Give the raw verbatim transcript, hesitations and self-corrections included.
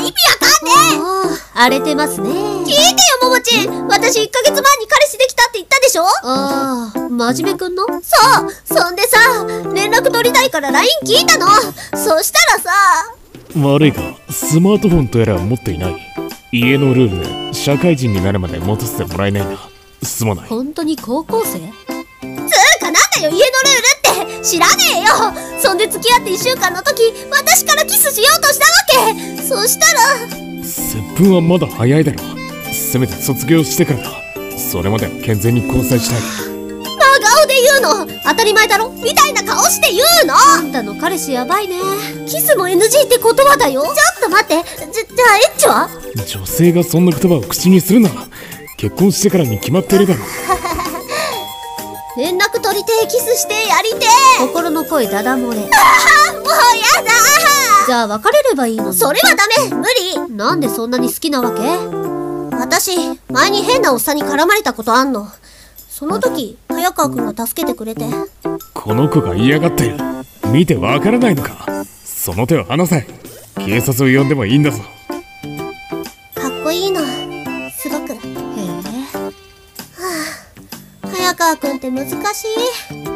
意味わかんねえ。 荒れてますね。 聞いてよ、ももちん。私いっかげつまえに彼氏できたって言ったでしょ。 ああ、真面目くんの？ そう。そんでさ、連絡取りたいから ライン 聞いたの。そしたらさ。 悪いが、スマートフォンとやらは持っていない。家のルールで社会人になるまで持たせてもらえないんだ。すまない。 本当に高校生？ つうかなんだよ家のルールって。知らねえよ。そんで付き合っていっしゅうかんの時、私からキスしようとしたわけ。そしたら接吻はまだ早いだろ。せめて卒業してからだ。それまでは健全に交際したい。 真顔で言うの当たり前だろみたいな顔して言うの。 あんたの彼氏やばいね。 キスも エヌジー って言葉だよ。ちょっと待って。じゃ、じゃあエッチは？ 女性がそんな言葉を口にするな。結婚してからに決まってるだろ。 連絡取りてえ、キスしてやりてえ。 心の声ダダ漏れ。 ああ、もうやだ。 じゃあ別れればいいのに。 それはダメ。無理。 なんでそんなに好きなわけ？ 私前に変なおっさんに絡まれたことあんの。その時早川くんが助けてくれて。 この子が嫌がってる。見てわからないのか。その手を離せ。警察を呼んでもいいんだぞ。 かっこいいのすごく。へえ。はあ、早川くんって難しい。